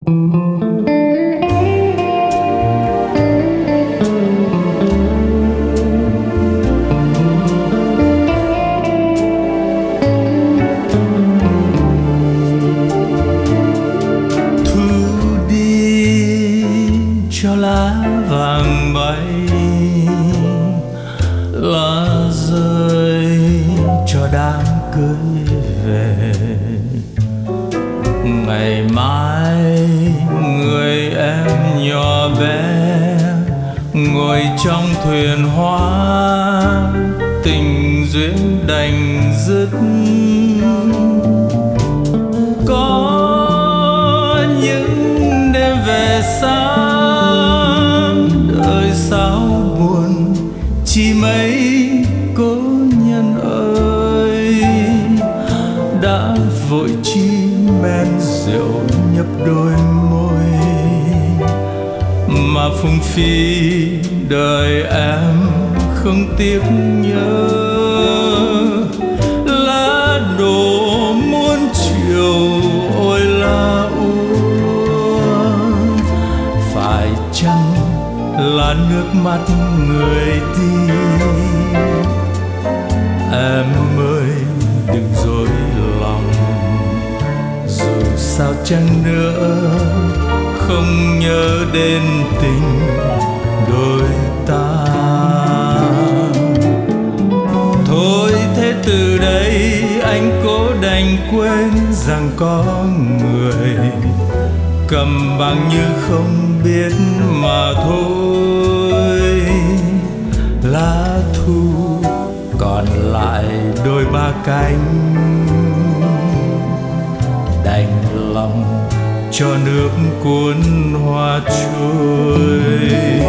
Cho lá vàng bay, lá rơi cho đám cưới về. Ngày mai người em nhỏ bé ngồi trong thuyền hoa, tình duyên đành dứt. Có những đêm về xa sao buồn chỉ mấy cố nhân ơi, đã vội chi men rượu nhấp đôi môi mà phung phí đời em không tiếc nhớ. Lá đổ muôn chiều ôi lá úa, phải chăng là nước mắt người đi? Em ơi đừng dối lòng, dù sao chăng nữa không nhớ đến tình đôi ta. Thôi thế từ đây anh cố đành quên rằng có người cầm bằng như không biết mà thôi. Lá thu còn lại đôi ba cánh, đành lòng cho nước cuốn hoa trôi.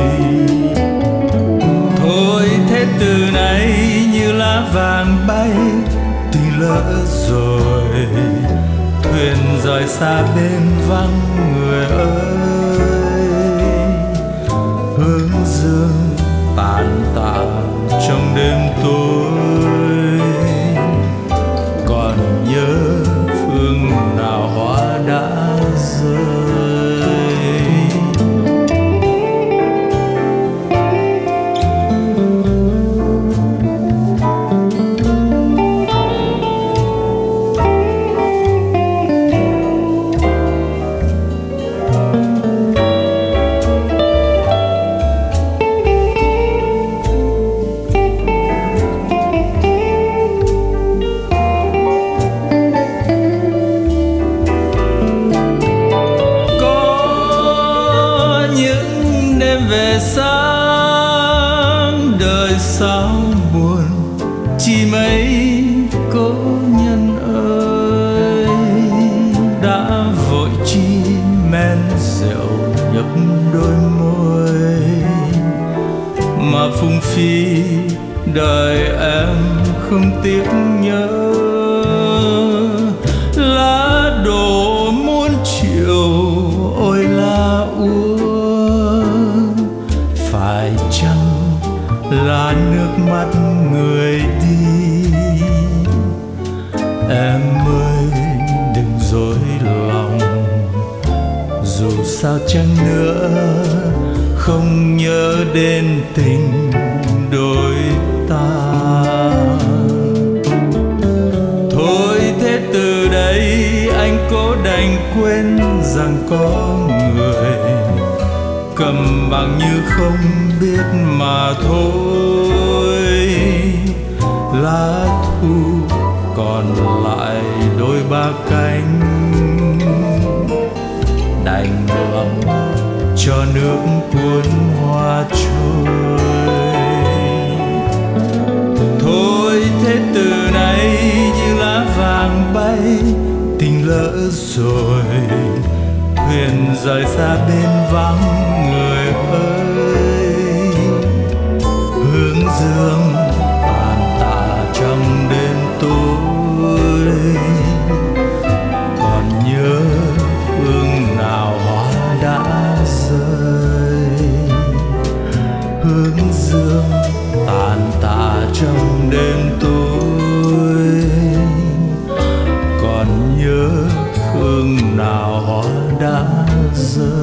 Thôi thế từ nay như lá vàng bay, tình lỡ rồi thuyền rời xa bên vắng người ơi. Hướng dương tàn tạ trong đêm tối, còn nhớ phương nào hoa đã rơi. Về sáng đời sao buồn chỉ mấy cố nhân ơi, đã vội chi men rượu nhấp đôi môi mà phung phí đời em không tiếc nhớ. Lá đổ muôn chiều ôi lá úa, phải chăng là nước mắt người đi? Em ơi đừng dối lòng, dù sao chăng nữa không nhớ đến tình đôi ta. Thôi thế từ đây anh cố đành quên rằng có người cầm bằng như không biết mà thôi. Lá thu còn lại đôi ba cánh, đành lòng cho nước cuốn hoa trôi. Thôi thế từ nay như lá vàng bay, tình lỡ rồi thuyền rời xa bên vắng người ơi. Hướng dương tàn tạ trong đêm tối, còn nhớ phương nào hoa đã rơi. Hướng dương tàn tạ trong đêm tối, còn nhớ phương nào hoa đã giờ